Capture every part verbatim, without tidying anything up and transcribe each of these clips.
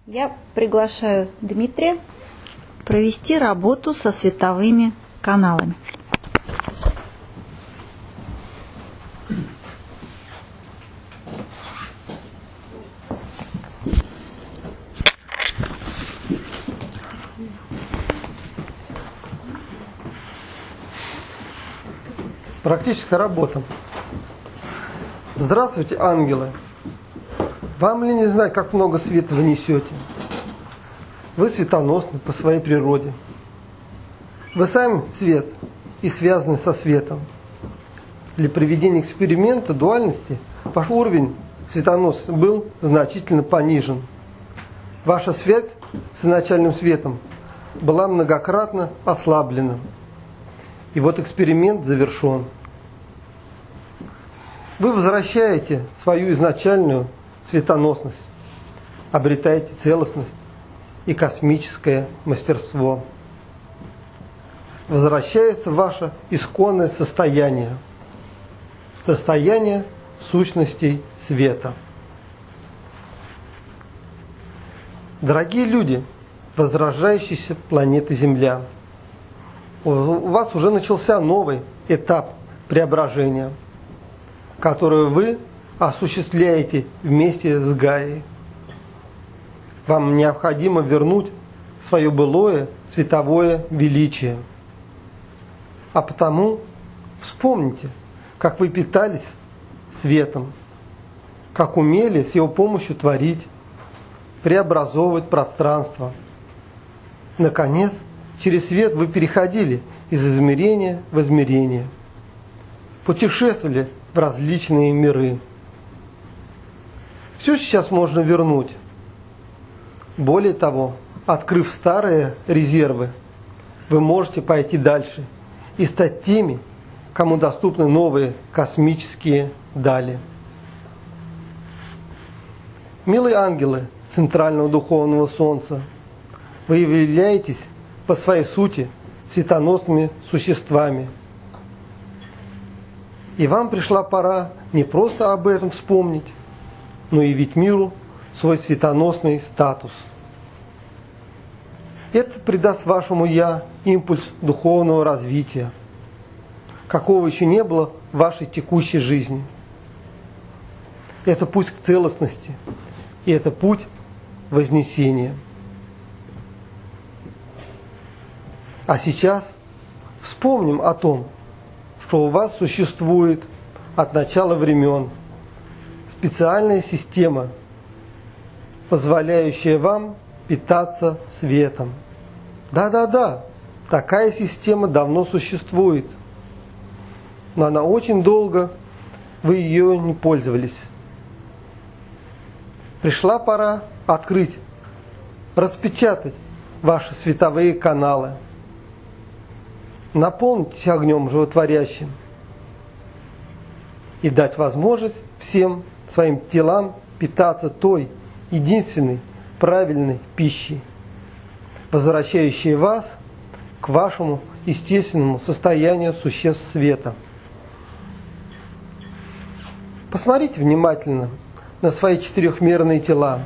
Я приглашаю Дмитрия провести работу со световыми каналами. Практическая работа. Здравствуйте, ангелы! Вам ли не знать, как много света вы несете? Вы светоносны по своей природе. Вы сами свет и связаны со светом. Для проведения эксперимента дуальности ваш уровень светоносности был значительно понижен. Ваша связь с изначальным светом была многократно ослаблена. И вот эксперимент завершен. Вы возвращаете свою изначальную светоносность, обретаете целостность и космическое мастерство. Возвращается ваше исконное состояние, состояние сущностей света. Дорогие люди, возрождающиеся планеты Земля, у вас уже начался новый этап преображения, который вы осуществляете вместе с Гаей. Вам необходимо вернуть свое былое световое величие. А потому вспомните, как вы питались светом, как умели с его помощью творить, преобразовывать пространство. Наконец, через свет вы переходили из измерения в измерение, путешествовали в различные миры. Все сейчас можно вернуть. Более того, открыв старые резервы, вы можете пойти дальше и стать теми, кому доступны новые космические дали. Милые ангелы Центрального Духовного Солнца, вы являетесь по своей сути светоносными существами. И вам пришла пора не просто об этом вспомнить, но и явить миру свой светоносный статус. Это придаст вашему «я» импульс духовного развития, какого еще не было в вашей текущей жизни. Это путь к целостности, и это путь вознесения. А сейчас вспомним о том, что у вас существует от начала времен специальная система, позволяющая вам питаться светом. Да-да-да, такая система давно существует, но она очень долго, вы ее не пользовались. Пришла пора открыть, распечатать ваши световые каналы. Наполнитесь огнем животворящим и дать возможность всем своим телам питаться той единственной правильной пищей, возвращающей вас к вашему естественному состоянию существ света. Посмотрите внимательно на свои четырехмерные тела.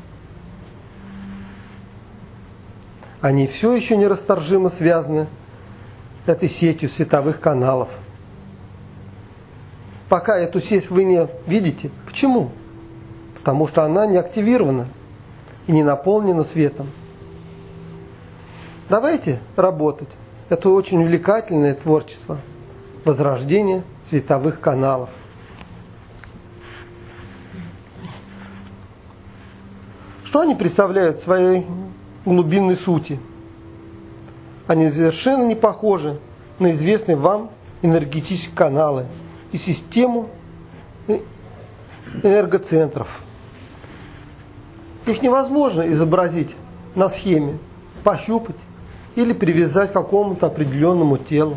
Они все еще нерасторжимо связаны этой сетью световых каналов. Пока эту сеть вы не видите. Почему? Потому что она не активирована и не наполнена светом. Давайте работать. Это очень увлекательное творчество. Возрождение световых каналов. Что они представляют в своей глубинной сути? Они совершенно не похожи на известные вам энергетические каналы и систему энергоцентров. Их невозможно изобразить на схеме, пощупать или привязать к какому-то определенному телу.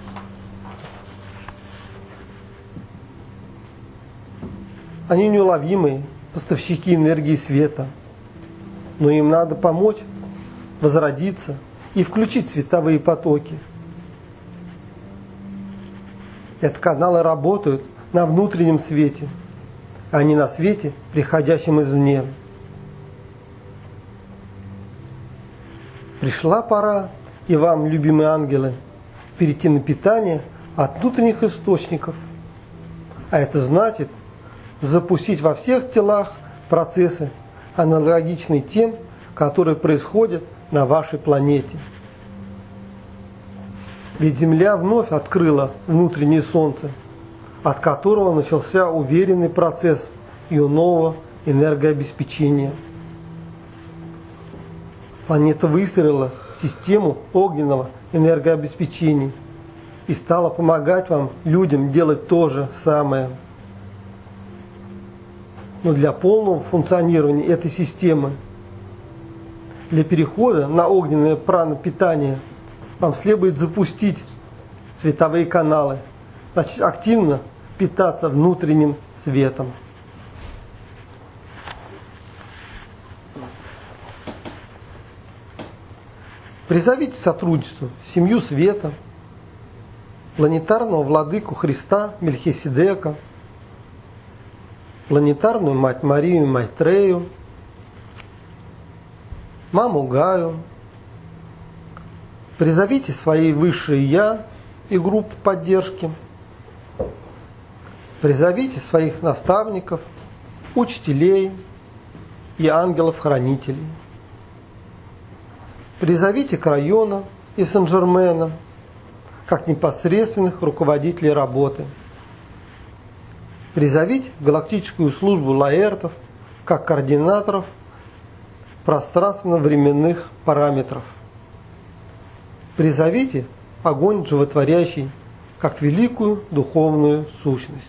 Они неуловимые поставщики энергии света, но им надо помочь возродиться и включить световые потоки. Эти каналы работают на внутреннем свете, а не на свете, приходящем извне. Пришла пора и вам, любимые ангелы, перейти на питание от внутренних источников. А это значит запустить во всех телах процессы, аналогичные тем, которые происходят на вашей планете. Ведь Земля вновь открыла внутреннее Солнце, от которого начался уверенный процесс ее нового энергообеспечения. Планета выстроила систему огненного энергообеспечения и стала помогать вам, людям, делать то же самое. Но для полного функционирования этой системы, для перехода на огненное пранопитание, вам следует запустить световые каналы, значит, активно питаться внутренним светом. Призовите к сотрудничеству семью света, планетарного владыку Христа Мельхиседека, планетарную мать Марию Майтрею, маму Гаю. Призовите свои высшие Я и группу поддержки. Призовите своих наставников, учителей и ангелов-хранителей. Призовите Крайона и Сен-Жермена как непосредственных руководителей работы. Призовите галактическую службу Лаэртов как координаторов пространственно-временных параметров. Призовите огонь животворящий как великую духовную сущность.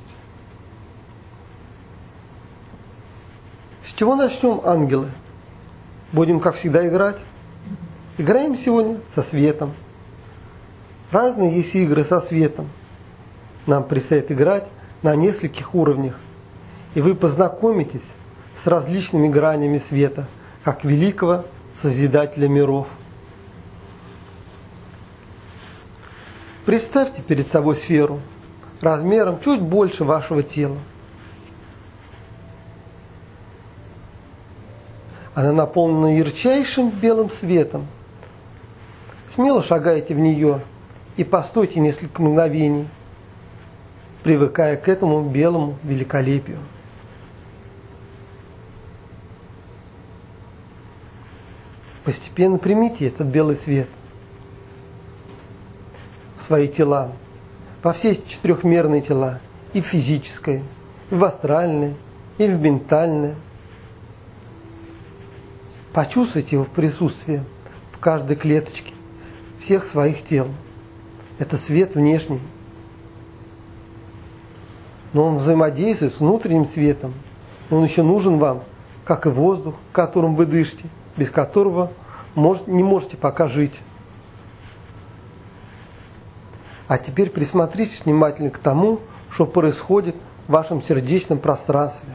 С чего начнем, ангелы? Будем, как всегда, играть? Играем сегодня со светом. Разные есть игры со светом. Нам предстоит играть на нескольких уровнях, и вы познакомитесь с различными гранями света, как великого Созидателя миров. Представьте перед собой сферу размером чуть больше вашего тела. Она наполнена ярчайшим белым светом. Смело шагайте в нее и постойте несколько мгновений, привыкая к этому белому великолепию. Постепенно примите этот белый свет в свои тела, во все четырехмерные тела, и в физическое, и в астральное, и в ментальное. Почувствуйте его присутствие в каждой клеточке всех своих тел. Это свет внешний. Но он взаимодействует с внутренним светом. Он еще нужен вам, как и воздух, которым вы дышите, без которого может, не можете пока жить. А теперь присмотритесь внимательно к тому, что происходит в вашем сердечном пространстве.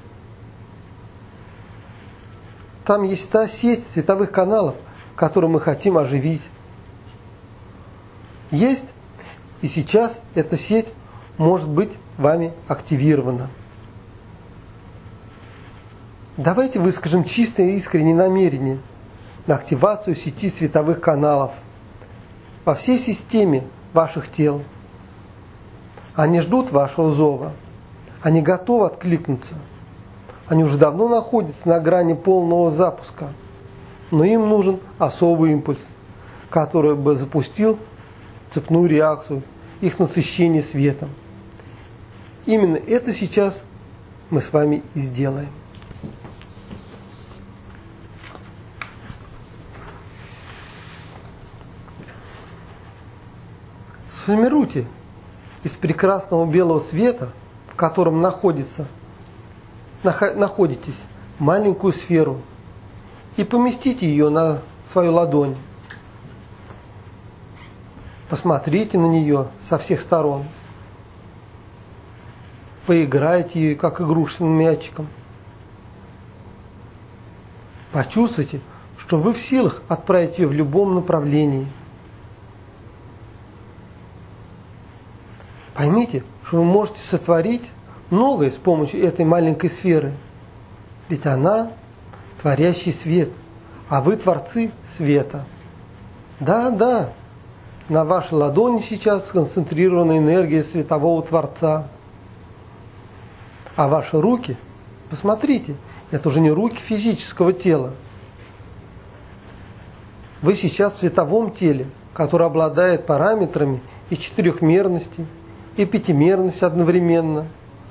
Там есть та сеть световых каналов, которую мы хотим оживить. Есть, и сейчас эта сеть может быть вами активирована. Давайте выскажем чистое и искреннее намерение на активацию сети световых каналов по всей системе ваших тел. Они ждут вашего зова. Они готовы откликнуться. Они уже давно находятся на грани полного запуска. Но им нужен особый импульс, который бы запустил цепную реакцию, их насыщение светом. Именно это сейчас мы с вами и сделаем. Сформируйте из прекрасного белого света, в котором находится, находитесь, маленькую сферу, и поместите ее на свою ладонь. Посмотрите на нее со всех сторон. Поиграйте ею, как игрушечным мячиком. Почувствуйте, что вы в силах отправить ее в любом направлении. Поймите, что вы можете сотворить многое с помощью этой маленькой сферы. Ведь она творящий свет, а вы творцы света. Да, да, на вашей ладони сейчас сконцентрирована энергия светового Творца. А ваши руки, посмотрите, это уже не руки физического тела. Вы сейчас в световом теле, которое обладает параметрами и четырехмерности, и пятимерности одновременно.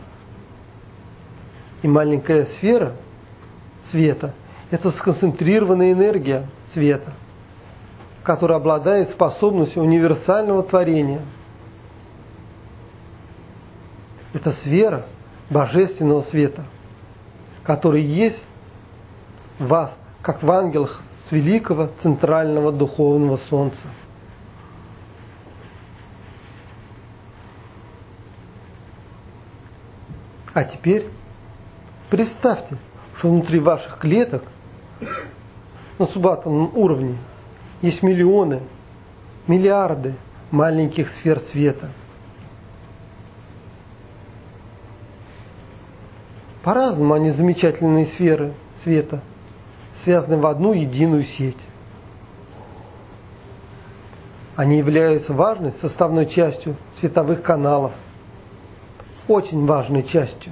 И маленькая сфера света – это сконцентрированная энергия света, которая обладает способностью универсального творения. Это сфера божественного света, который есть в вас, как в ангелах с великого центрального духовного солнца. А теперь представьте, что внутри ваших клеток на субатомном уровне есть миллионы, миллиарды маленьких сфер света. По-разному они, замечательные сферы света, связаны в одну единую сеть. Они являются важной составной частью световых каналов, очень важной частью.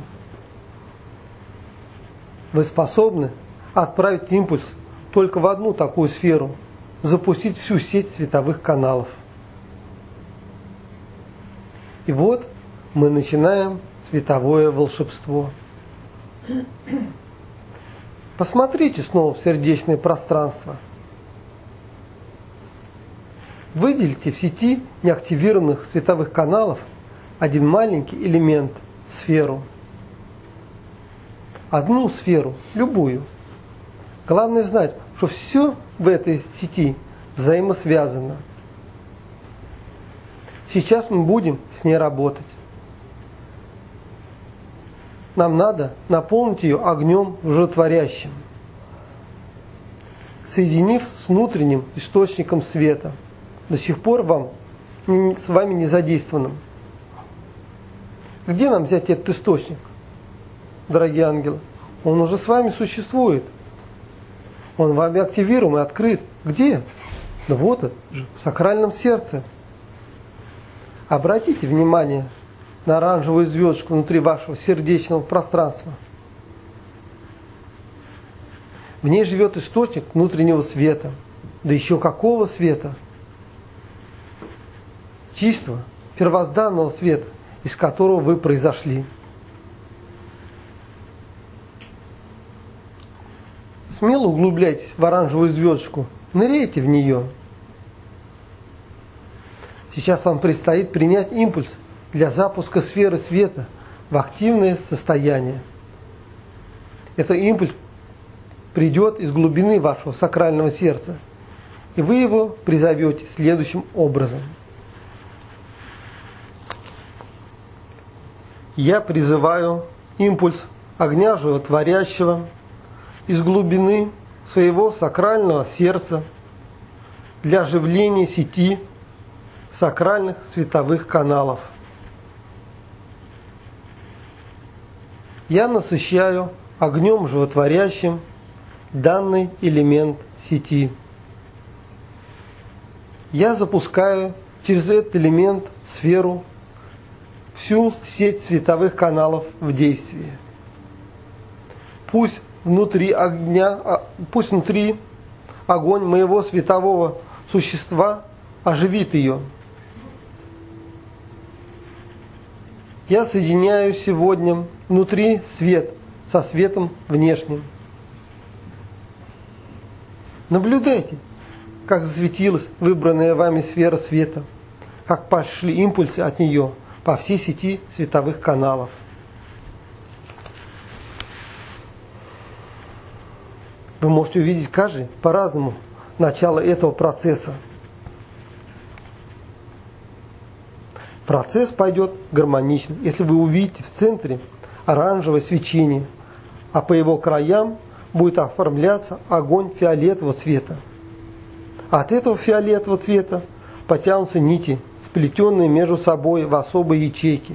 Вы способны отправить импульс только в одну такую сферу, запустить всю сеть световых каналов. И вот мы начинаем световое волшебство. Посмотрите снова в сердечное пространство. Выделите в сети неактивированных световых каналов один маленький элемент, сферу. Одну сферу, любую. Главное знать, что все в этой сети взаимосвязано. Сейчас мы будем с ней работать. Нам надо наполнить ее огнем животворящим, соединив с внутренним источником света, до сих пор вам, с вами не задействованным. Где нам взять этот источник, дорогие ангелы? Он уже с вами существует. Он вами активируем и открыт. Где? Да вот это же, в сакральном сердце. Обратите внимание на оранжевую звездочку внутри вашего сердечного пространства. В ней живет источник внутреннего света. Да еще какого света? Чистого, первозданного света, из которого вы произошли. Смело углубляйтесь в оранжевую звездочку, ныряйте в нее. Сейчас вам предстоит принять импульс для запуска сферы света в активное состояние. Этот импульс придет из глубины вашего сакрального сердца, и вы его призовете следующим образом. Я призываю импульс огня животворящего из глубины своего сакрального сердца для оживления сети сакральных световых каналов. Я насыщаю огнем животворящим данный элемент сети. Я запускаю через этот элемент, сферу, всю сеть световых каналов в действие. Пусть внутри огня, пусть внутри огонь моего светового существа оживит ее. Я соединяю сегодня внутри свет со светом внешним. Наблюдайте, как засветилась выбранная вами сфера света, как пошли импульсы от нее по всей сети световых каналов. Вы можете увидеть каждый по-разному начало этого процесса. Процесс пойдет гармонично, если вы увидите в центре оранжевое свечение, а по его краям будет оформляться огонь фиолетового цвета. От этого фиолетового цвета потянутся нити, сплетенные между собой в особые ячейки.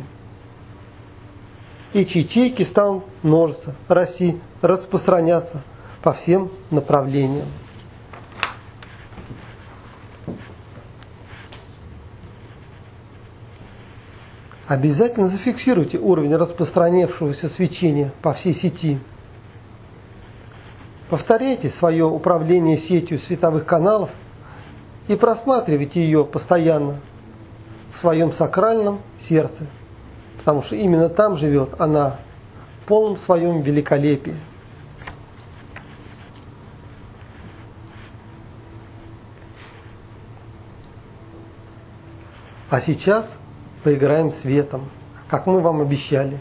Эти ячейки станут множиться, расти, распространяться по всем направлениям. Обязательно зафиксируйте уровень распространившегося свечения по всей сети. Повторяйте свое управление сетью световых каналов и просматривайте ее постоянно в своем сакральном сердце, потому что именно там живет она в полном своем великолепии. А сейчас поиграем светом, как мы вам обещали.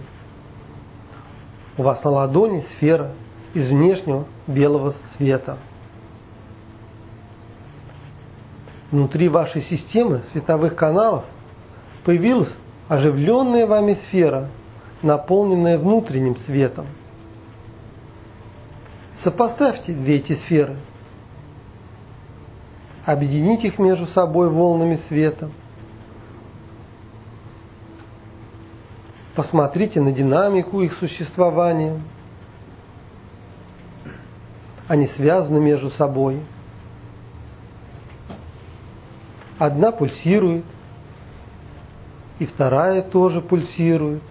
У вас на ладони сфера из внешнего белого света. Внутри вашей системы световых каналов появилась оживленная вами сфера, наполненная внутренним светом. Сопоставьте две эти сферы. Объедините их между собой волнами света. Посмотрите на динамику их существования. Они связаны между собой. Одна пульсирует, и вторая тоже пульсирует.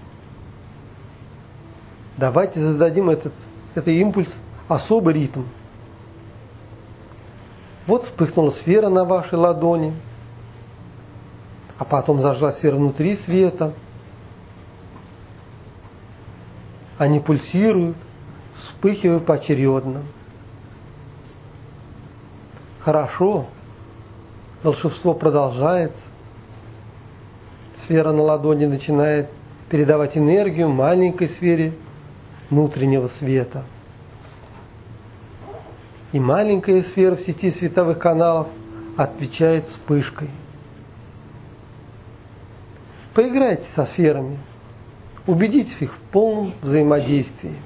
Давайте зададим этот, этот импульс особый ритм. Вот вспыхнула сфера на вашей ладони, а потом зажгла сфера внутри света. Они пульсируют, вспыхивая поочередно. Хорошо. Волшебство продолжается. Сфера на ладони начинает передавать энергию маленькой сфере внутреннего света. И маленькая сфера в сети световых каналов отвечает вспышкой. Поиграйте со сферами. Убедитесь в их полном взаимодействии.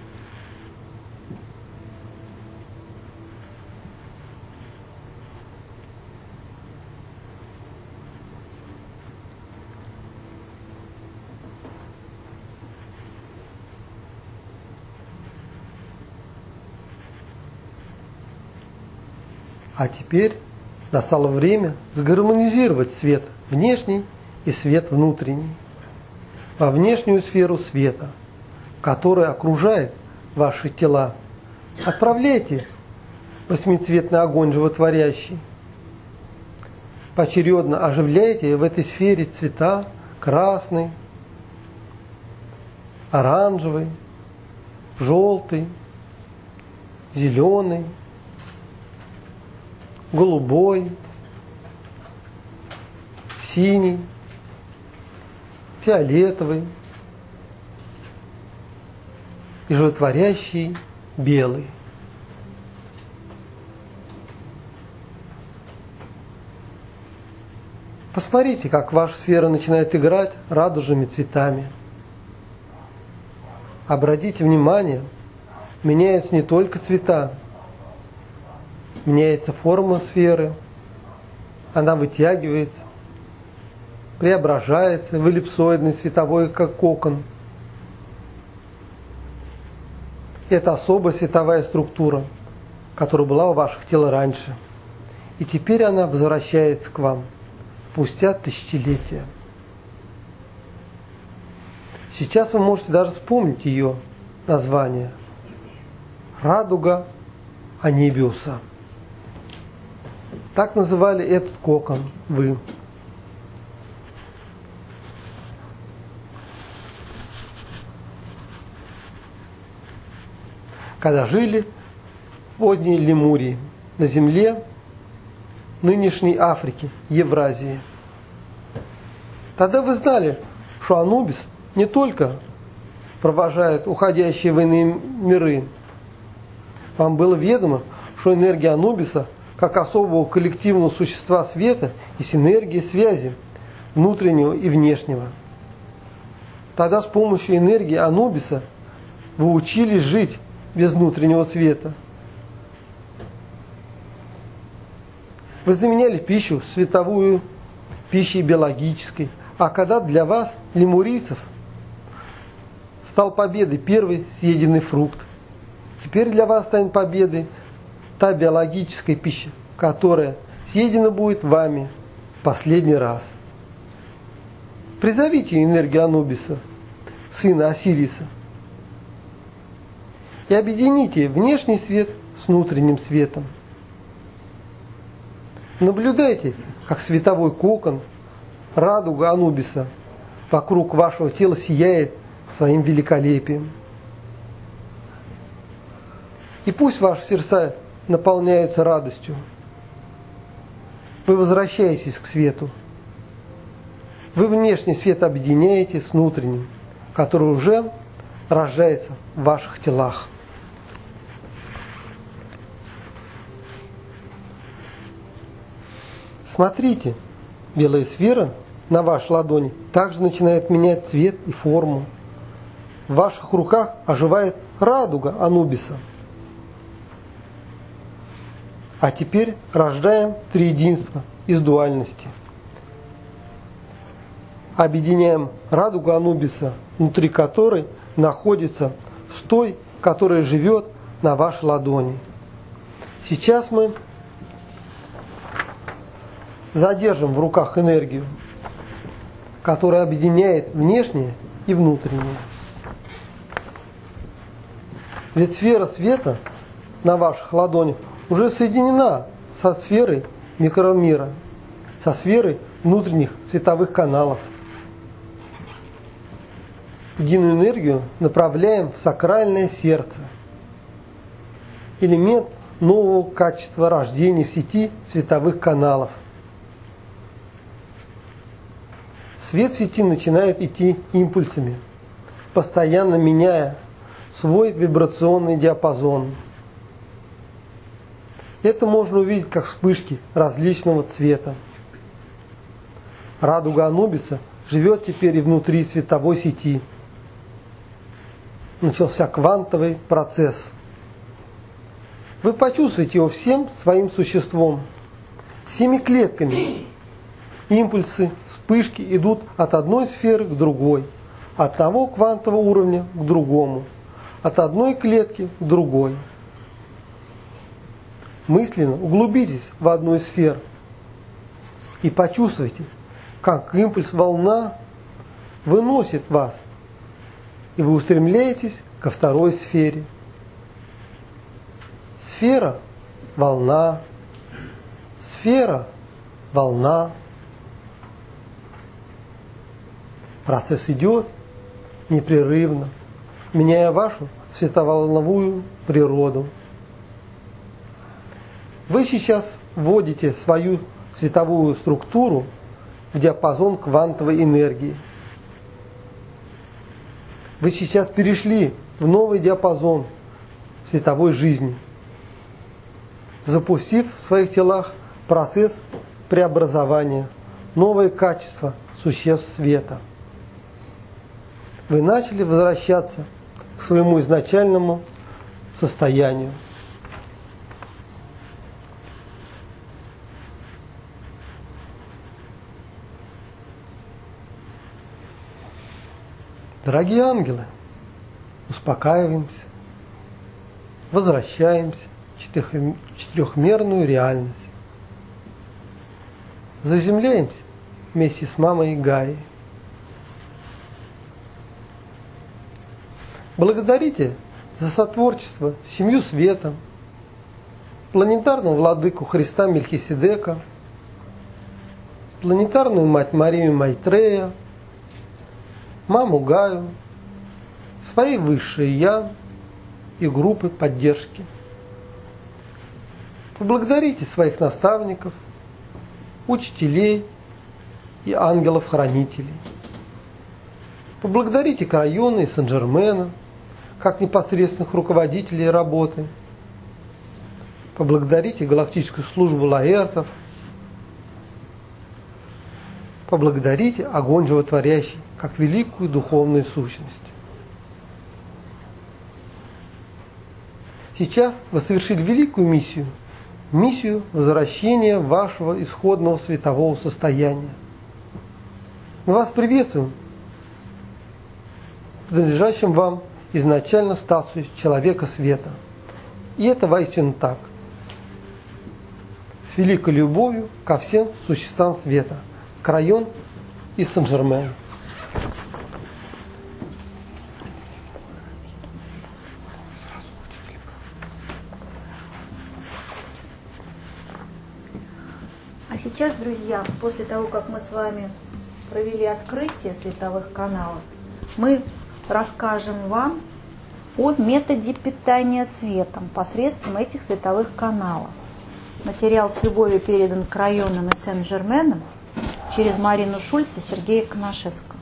А теперь настало время сгармонизировать свет внешний и свет внутренний во внешнюю сферу света, которая окружает ваши тела. Отправляйте восьмицветный огонь животворящий. Поочередно оживляйте в этой сфере цвета: красный, оранжевый, желтый, зеленый, голубой, синий, фиолетовый и животворящий белый. Посмотрите, как ваша сфера начинает играть радужными цветами. Обратите внимание, меняются не только цвета, меняется форма сферы, она вытягивается, преображается в эллипсоидный световой как кокон. Это особая световая структура, которая была у ваших тел раньше. И теперь она возвращается к вам спустя тысячелетия. Сейчас вы можете даже вспомнить ее название. Радуга Анибиуса. Так называли этот кокон вы. Когда жили в поздней Лемурии, на земле нынешней Африки, Евразии. Тогда вы знали, что Анубис не только провожает уходящие в иные миры. Вам было ведомо, что энергия Анубиса, как особого коллективного существа света, есть энергия связи внутреннего и внешнего. Тогда с помощью энергии Анубиса вы учились жить без внутреннего света. Вы заменяли пищу световую пищей биологической, а когда для вас, лемурийцев, стал победой первый съеденный фрукт, теперь для вас станет победой та биологическая пища, которая съедена будет вами в последний раз. Призовите энергию Анубиса, сына Осириса, и объедините внешний свет с внутренним светом. Наблюдайте, как световой кокон, радуга Анубиса вокруг вашего тела сияет своим великолепием. И пусть ваши сердца наполняются радостью. Вы возвращаетесь к свету. Вы внешний свет объединяете с внутренним, который уже рождается в ваших телах. Смотрите, белая сфера на вашей ладони также начинает менять цвет и форму. В ваших руках оживает радуга Анубиса. А теперь рождаем триединство из дуальности. Объединяем радугу Анубиса, внутри которой находится с той, которая живет на вашей ладони. Сейчас мы задержим в руках энергию, которая объединяет внешнее и внутреннее. Ведь сфера света на ваших ладонях уже соединена со сферой микромира, со сферой внутренних световых каналов. Единую энергию направляем в сакральное сердце, элемент нового качества рождения в сети световых каналов. Свет в сети начинает идти импульсами, постоянно меняя свой вибрационный диапазон. Это можно увидеть как вспышки различного цвета. Радуга Анубиса живет теперь и внутри световой сети. Начался квантовый процесс. Вы почувствуете его всем своим существом, всеми клетками. Импульсы, вспышки идут от одной сферы к другой, от того квантового уровня к другому, от одной клетки к другой. Мысленно углубитесь в одну из сфер и почувствуйте, как импульс-волна выносит вас, и вы устремляетесь ко второй сфере. Сфера – волна, сфера – волна. Процесс идет непрерывно, меняя вашу световолновую природу. Вы сейчас вводите свою световую структуру в диапазон квантовой энергии. Вы сейчас перешли в новый диапазон световой жизни, запустив в своих телах процесс преобразования, новое качество существ света. Вы начали возвращаться к своему изначальному состоянию. Дорогие ангелы, успокаиваемся, возвращаемся в четырехмерную реальность. Заземляемся вместе с мамой Гаей. Благодарите за сотворчество семью света, планетарного владыку Христа Мельхиседека, планетарную мать Марию Майтрея, маму Гаю, свои высшие Я и группы поддержки. Поблагодарите своих наставников, учителей и ангелов-хранителей. Поблагодарите Крайона и Сен-Жермена, как непосредственных руководителей работы. Поблагодарите галактическую службу лаэртов. Поблагодарите огонь животворящий, как великую духовную сущность. Сейчас вы совершили великую миссию, миссию возвращения вашего исходного светового состояния. Мы вас приветствуем в принадлежащем вам изначально статусе человека света. И это воистину так. С великой любовью ко всем существам света. Крайон и Сен-Жермен. А сейчас, друзья, после того, как мы с вами провели открытие световых каналов, мы расскажем вам о методе питания светом посредством этих световых каналов. Материал с любовью передан к районам и Сен-Жерменам через Марину Шульц и Сергея Коношевского.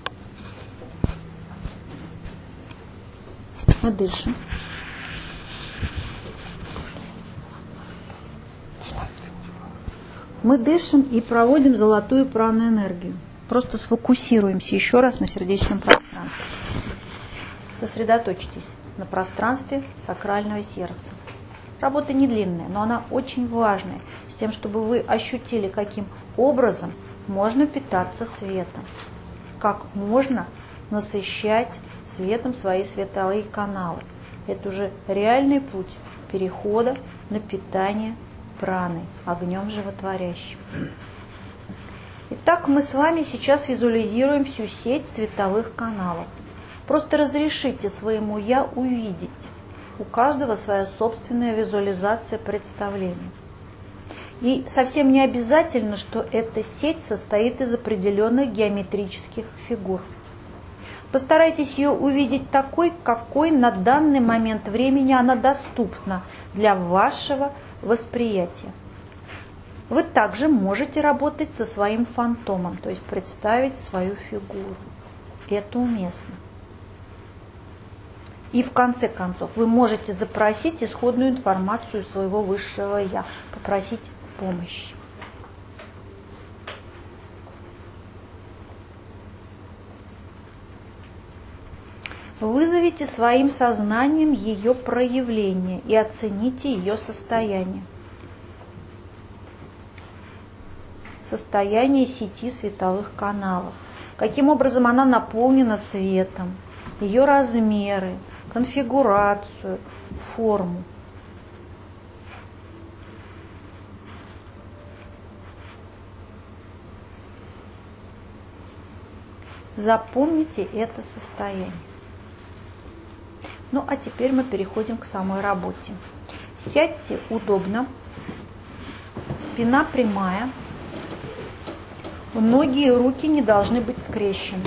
Мы дышим. Мы дышим и проводим золотую праноэнергию. Просто сфокусируемся еще раз на сердечном пространстве. Сосредоточьтесь на пространстве сакрального сердца. Работа не длинная, но она очень важная, с тем, чтобы вы ощутили, каким образом можно питаться светом, как можно насыщать светом свои световые каналы. Это уже реальный путь перехода на питание праной, огнем животворящим. Итак, мы с вами сейчас визуализируем всю сеть световых каналов. Просто разрешите своему «я» увидеть. У каждого своя собственная визуализация представления. И совсем не обязательно, что эта сеть состоит из определенных геометрических фигур. Постарайтесь ее увидеть такой, какой на данный момент времени она доступна для вашего восприятия. Вы также можете работать со своим фантомом, то есть представить свою фигуру. Это уместно. И в конце концов вы можете запросить исходную информацию своего высшего «я», попросить помощи. Вызовите своим сознанием ее проявление и оцените ее состояние. Состояние сети световых каналов. Каким образом она наполнена светом, ее размеры, конфигурацию, форму. Запомните это состояние. Ну, а теперь мы переходим к самой работе. Сядьте удобно, спина прямая, ноги и руки не должны быть скрещены.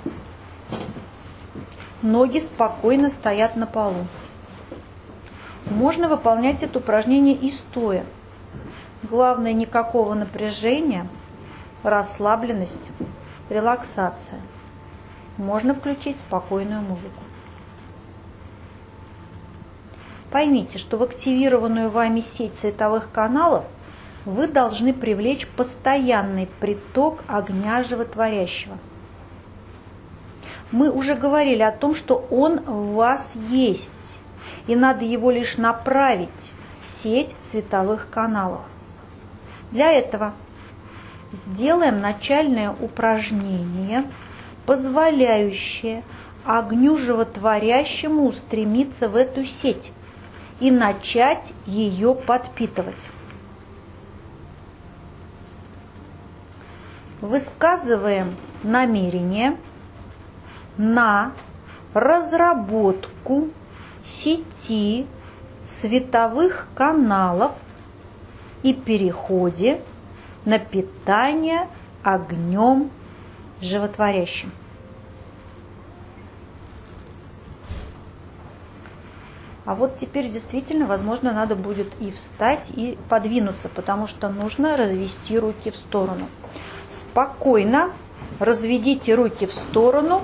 Ноги спокойно стоят на полу. Можно выполнять это упражнение и стоя. Главное, никакого напряжения, расслабленность, релаксация. Можно включить спокойную музыку. Поймите, что в активированную вами сеть световых каналов вы должны привлечь постоянный приток огня животворящего. Мы уже говорили о том, что он в вас есть, и надо его лишь направить в сеть световых каналов. Для этого сделаем начальное упражнение, позволяющее огню животворящему устремиться в эту сеть и начать ее подпитывать. Высказываем намерение на разработку сети световых каналов и переходе на питание огнем животворящим. А вот теперь действительно, возможно, надо будет и встать, и подвинуться, потому что нужно развести руки в сторону. Спокойно разведите руки в сторону.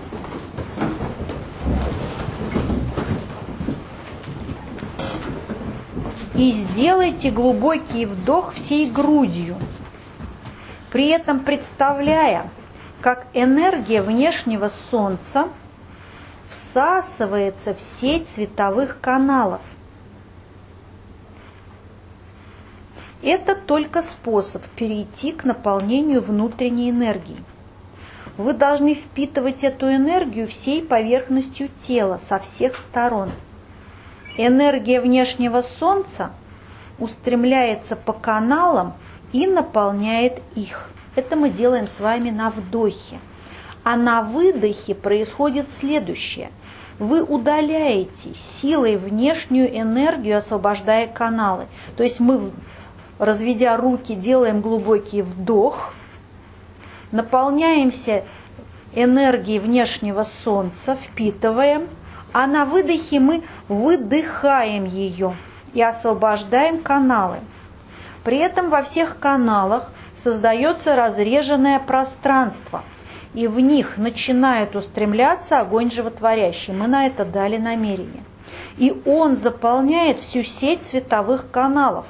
И сделайте глубокий вдох всей грудью, при этом представляя, как энергия внешнего солнца всасывается в сеть световых каналов. Это только способ перейти к наполнению внутренней энергии. Вы должны впитывать эту энергию всей поверхностью тела, со всех сторон. Энергия внешнего солнца устремляется по каналам и наполняет их. Это мы делаем с вами на вдохе. А на выдохе происходит следующее. Вы удаляете силой внешнюю энергию, освобождая каналы. То есть мы разведя руки, делаем глубокий вдох, наполняемся энергией внешнего солнца, впитываем, а на выдохе мы выдыхаем ее и освобождаем каналы. При этом во всех каналах создается разреженное пространство, и в них начинает устремляться огонь животворящий. Мы на это дали намерение. И он заполняет всю сеть световых каналов.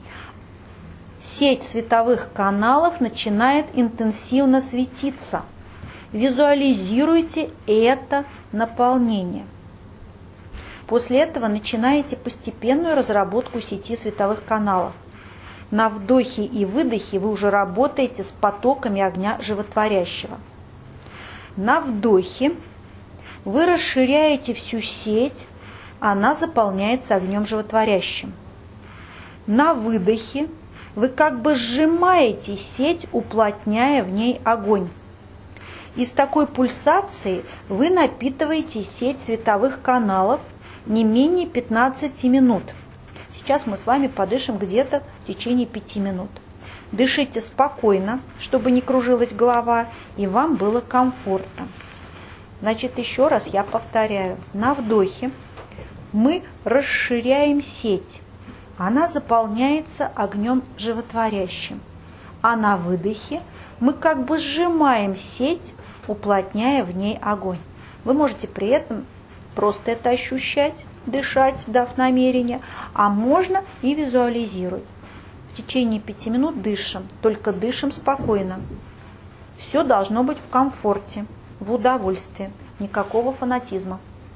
Сеть световых каналов начинает интенсивно светиться. Визуализируйте это наполнение. После этого начинаете постепенную разработку сети световых каналов. На вдохе и выдохе вы уже работаете с потоками огня животворящего. На вдохе вы расширяете всю сеть, она заполняется огнем животворящим. На выдохе вы как бы сжимаете сеть, уплотняя в ней огонь. И с такой пульсацией вы напитываете сеть световых каналов не менее пятнадцати минут. Сейчас мы с вами подышим где-то в течение пяти минут. Дышите спокойно, чтобы не кружилась голова, и вам было комфортно. Значит, еще раз я повторяю. На вдохе мы расширяем сеть. Она заполняется огнем животворящим. А на выдохе мы как бы сжимаем сеть, уплотняя в ней огонь. Вы можете при этом просто это ощущать, дышать, дав намерение, а можно и визуализировать. В течение пяти минут дышим, только дышим спокойно. Все должно быть в комфорте, в удовольствии, никакого фанатизма.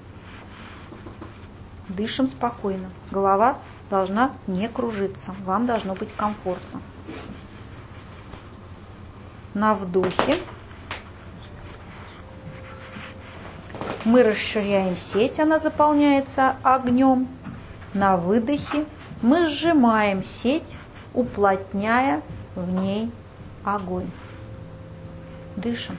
Дышим спокойно, голова должна не кружиться, вам должно быть комфортно. На вдохе мы расширяем сеть, она заполняется огнем. На выдохе мы сжимаем сеть, уплотняя в ней огонь. Дышим.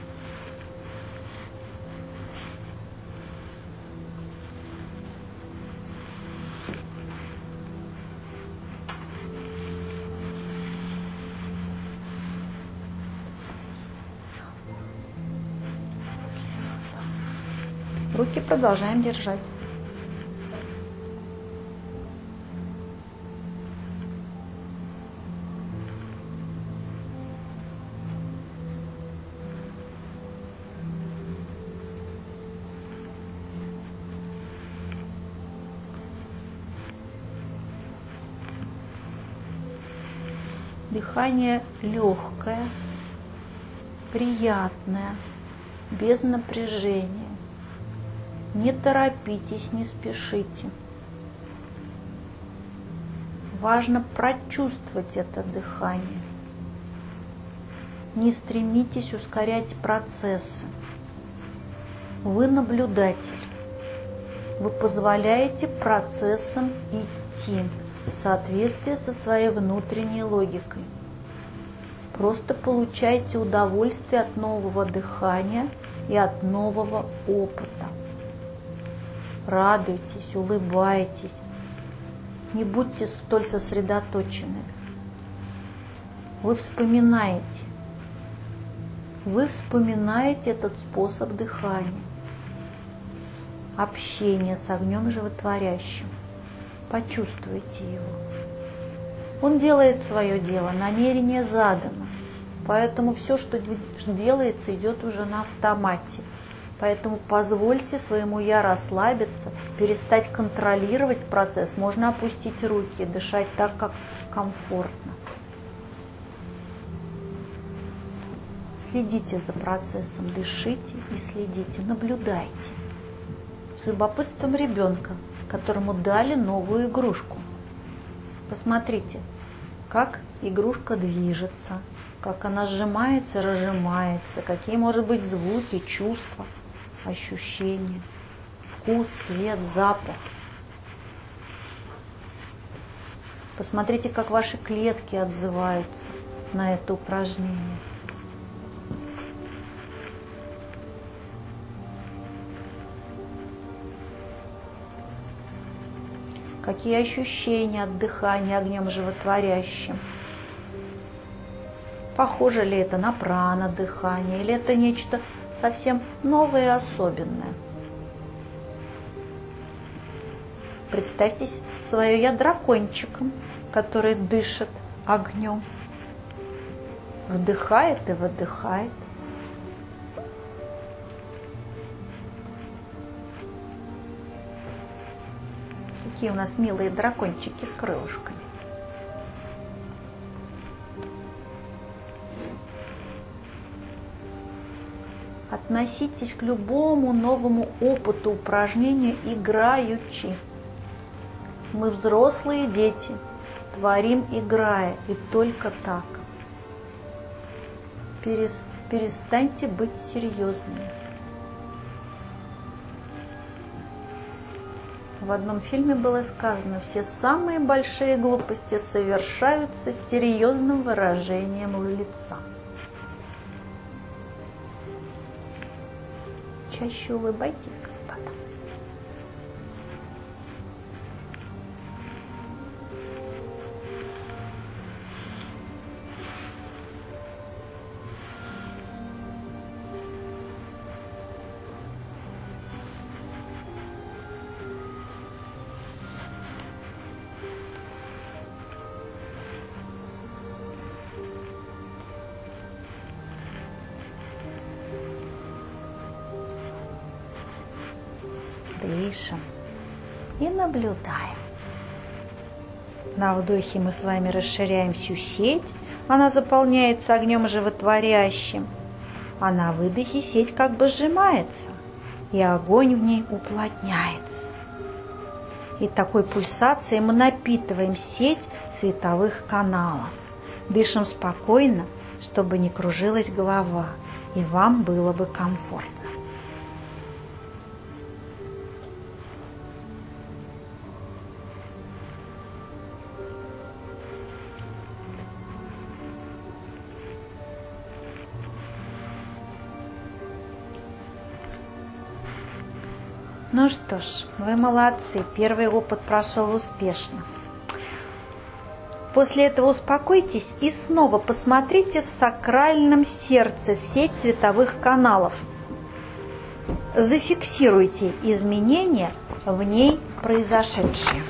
Руки продолжаем держать. Дыхание легкое, приятное, без напряжения. Не торопитесь, не спешите. Важно прочувствовать это дыхание. Не стремитесь ускорять процессы. Вы наблюдатель. Вы позволяете процессам идти в соответствии со своей внутренней логикой. Просто получайте удовольствие от нового дыхания и от нового опыта. Радуйтесь, улыбайтесь. Не будьте столь сосредоточены. Вы вспоминаете. Вы вспоминаете этот способ дыхания. Общение с огнем животворящим. Почувствуйте его. Он делает свое дело, намерение задано. Поэтому все, что делается, идет уже на автомате. Поэтому позвольте своему «я» расслабиться, перестать контролировать процесс. Можно опустить руки, дышать так, как комфортно. Следите за процессом, дышите и следите, наблюдайте. С любопытством ребенка, которому дали новую игрушку. Посмотрите, как игрушка движется, как она сжимается, разжимается, какие, может быть, звуки, чувства, ощущения, вкус, цвет, запах. Посмотрите, как ваши клетки отзываются на это упражнение. Какие ощущения от дыхания огнем животворящим? Похоже ли это на прана-дыхание, или это нечто совсем новое и особенное? Представьте свое «я» дракончиком, который дышит огнем, вдыхает и выдыхает. Какие у нас милые дракончики с крылышками. Относитесь к любому новому опыту упражнения играючи. Мы взрослые дети, творим играя, и только так. Перестаньте быть серьезными. В одном фильме было сказано: все самые большие глупости совершаются с серьезным выражением лица. Чаще улыбайтесь, господа. Дышим и наблюдаем. На вдохе мы с вами расширяем всю сеть, она заполняется огнем животворящим, а на выдохе сеть как бы сжимается, и огонь в ней уплотняется. И такой пульсацией мы напитываем сеть световых каналов. Дышим спокойно, чтобы не кружилась голова, и вам было бы комфортно. Ну что ж, вы молодцы, первый опыт прошел успешно. После этого успокойтесь и снова посмотрите в сакральном сердце сеть световых каналов. Зафиксируйте изменения в ней произошедшие.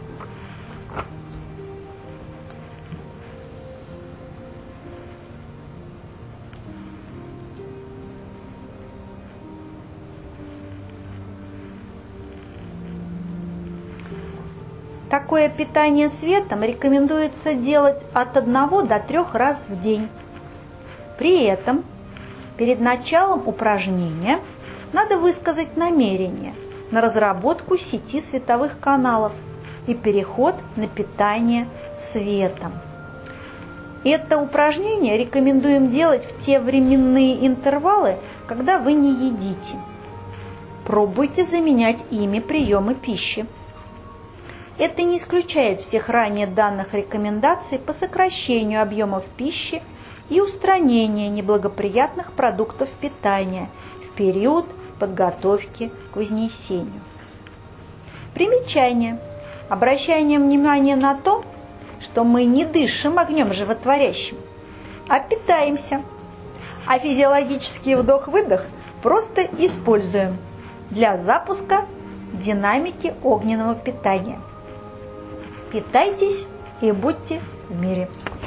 Такое питание светом рекомендуется делать от одного до трех раз в день. При этом перед началом упражнения надо высказать намерение на разработку сети световых каналов и переход на питание светом. Это упражнение рекомендуем делать в те временные интервалы, когда вы не едите. Пробуйте заменять ими приемы пищи. Это не исключает всех ранее данных рекомендаций по сокращению объемов пищи и устранению неблагоприятных продуктов питания в период подготовки к вознесению. Примечание. Обращаем внимание на то, что мы не дышим огнем животворящим, а питаемся, а физиологический вдох-выдох просто используем для запуска динамики огненного питания. Питайтесь и будьте в мире.